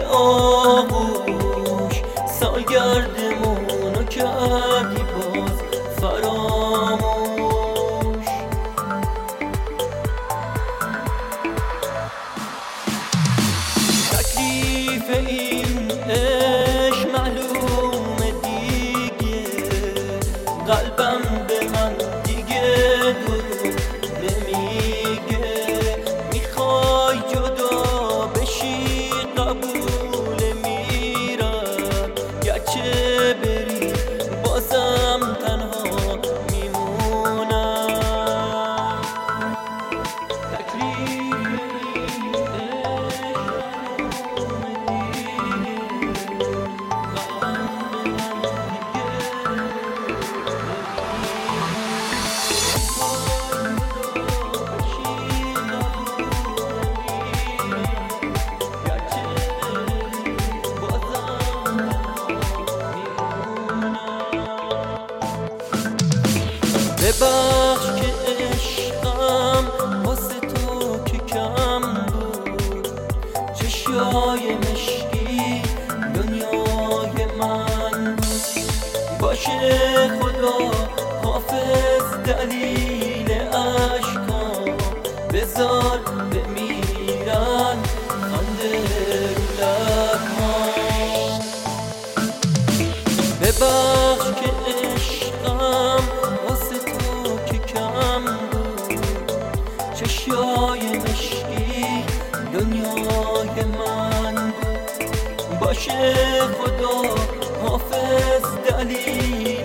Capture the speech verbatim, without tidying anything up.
آغوش سالگردمونو کردی باز فراموش. تکلیف این عشق معلومه دیگه، قلبم به من دیگه دروغ نمیگه. میخوای جدا بشی قبول میرم، گرچه بری بازم تنها میمونم. تکلیف این ببخش که عشقم واسه تو که کم بود، چشای مشکی دنیای من بود. باشه خدا حافظ دلیل عشقام، بذار بمیرن خنده رو لبهام. ببخش که عشقم واسه تو که کم بود، چشای مشکی دنیای من بود. باشه خدا حافظ دلیل